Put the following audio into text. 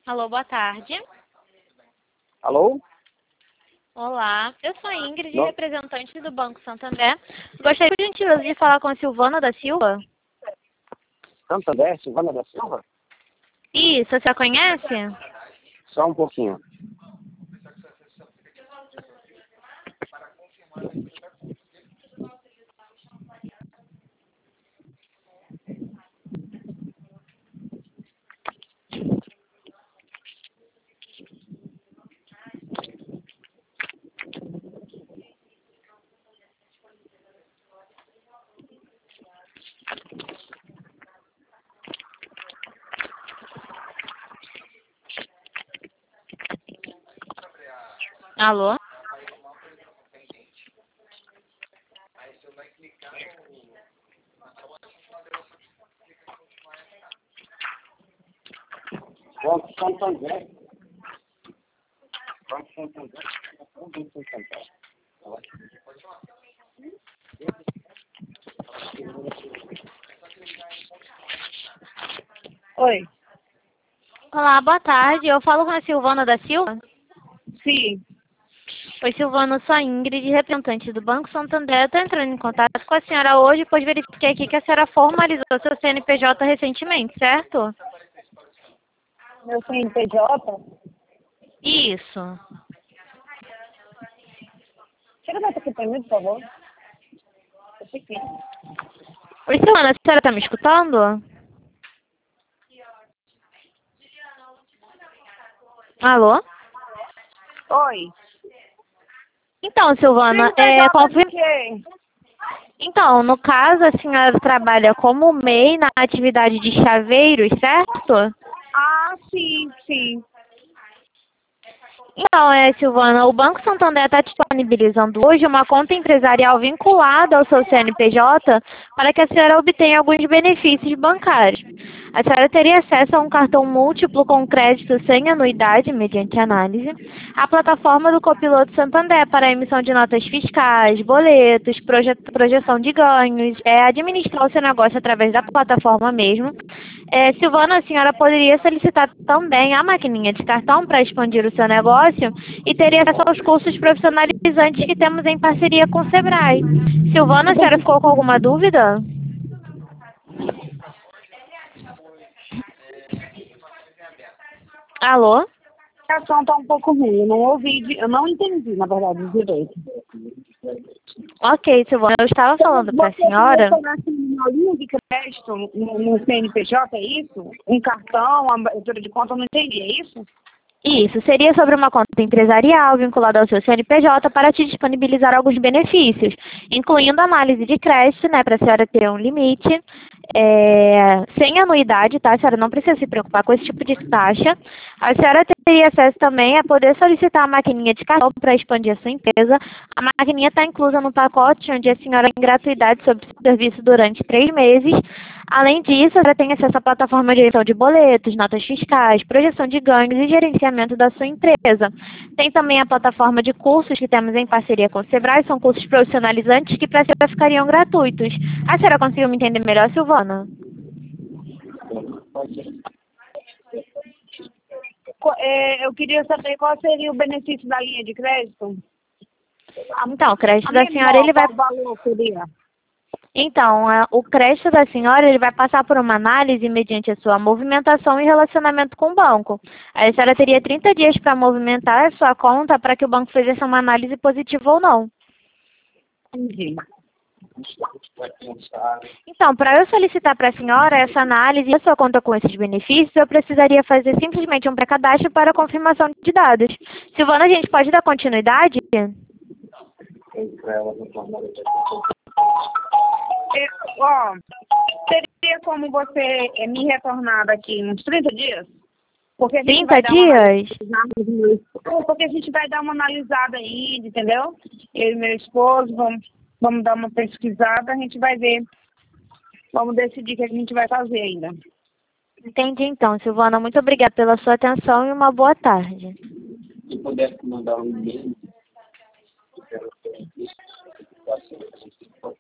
Alô, boa tarde. Alô? Olá, eu sou a Ingrid, Não. representante do Banco Santander. Gostaria, por gentileza, de falar com a Silvana da Silva. Santander, Silvana da Silva? Isso, você a conhece? Só um pouquinho. Alô? Banco Santander. Banco Santander. Banco Santander. Oi, Olá, boa tarde. Eu falo com a Silvana da Silva. sim. Oi, Silvana, eu sou a Ingrid, representante do Banco Santander. Estou entrando em contato com a senhora hoje, pois verifiquei aqui que a senhora formalizou seu CNPJ recentemente, certo? Meu CNPJ. Isso. Chega mais aqui pra mim, por favor. Eu fiquei. Oi, Silvana, a senhora está me escutando? Alô? Oi. Então, Silvana, CNPJ de quê? Então, no caso, a senhora trabalha como MEI na atividade de chaveiros, certo? Ah, sim, sim. Então, Silvana, o Banco Santander está disponibilizando hoje uma conta empresarial vinculada ao seu CNPJ para que a senhora obtenha alguns benefícios bancários. A senhora teria acesso a um cartão múltiplo com crédito sem anuidade, mediante análise, a plataforma do Copiloto Santander para a emissão de notas fiscais, boletos, projeção de ganhos, administrar o seu negócio através da plataforma mesmo. Silvana, a senhora poderia solicitar também a maquininha de cartão para expandir o seu negócio e teria acesso aos cursos profissionalizantes que temos em parceria com o Sebrae. Silvana, a senhora ficou com alguma dúvida? Alô? A ação tá um pouco ruim. Eu não ouvi, eu não entendi, na verdade, direito. Ok, Silvana, eu estava falando para a Você senhora. colocasse uma linha de crédito no CNPJ, é isso? Um cartão, uma abertura de conta, eu não entendi, é isso? Isso, seria sobre uma conta empresarial vinculada ao seu CNPJ para te disponibilizar alguns benefícios, incluindo análise de crédito, né, para a senhora ter um limite, sem anuidade, tá? A senhora não precisa se preocupar com esse tipo de taxa. A senhora teria acesso também a poder solicitar a maquininha de cartão para expandir a sua empresa. A maquininha está inclusa no pacote, onde a senhora tem gratuidade sobre o serviço durante 3 meses. Além disso, ela tem acesso à plataforma de emissão de boletos, notas fiscais, projeção de ganhos e gerenciamento da sua empresa. Tem também a plataforma de cursos que temos em parceria com o Sebrae, são cursos profissionalizantes que para a senhora ficariam gratuitos. A senhora conseguiu me entender melhor, Silvana? Eu queria saber qual seria o benefício da linha de crédito. Então, o crédito A da senhora, ele vai... qual valor seria? Então, o crédito da senhora, ele vai passar por uma análise mediante a sua movimentação e relacionamento com o banco. A senhora teria 30 dias para movimentar a sua conta para que o banco fizesse uma análise positiva ou não. Entendi. Então, para eu solicitar para a senhora essa análise e a sua conta com esses benefícios, eu precisaria fazer simplesmente um pré-cadastro para confirmação de dados. Silvana, a gente pode dar continuidade? Seria como você me retornar daqui uns 30 dias? Porque a gente 30 vai dar uma dias? porque a gente vai dar uma analisada aí, entendeu? Eu e meu esposo vamos dar uma pesquisada, a gente vai ver, vamos decidir o que a gente vai fazer ainda. Entendi então, Silvana. Muito obrigada pela sua atenção e uma boa tarde. Se pudesse mandar um e-mail,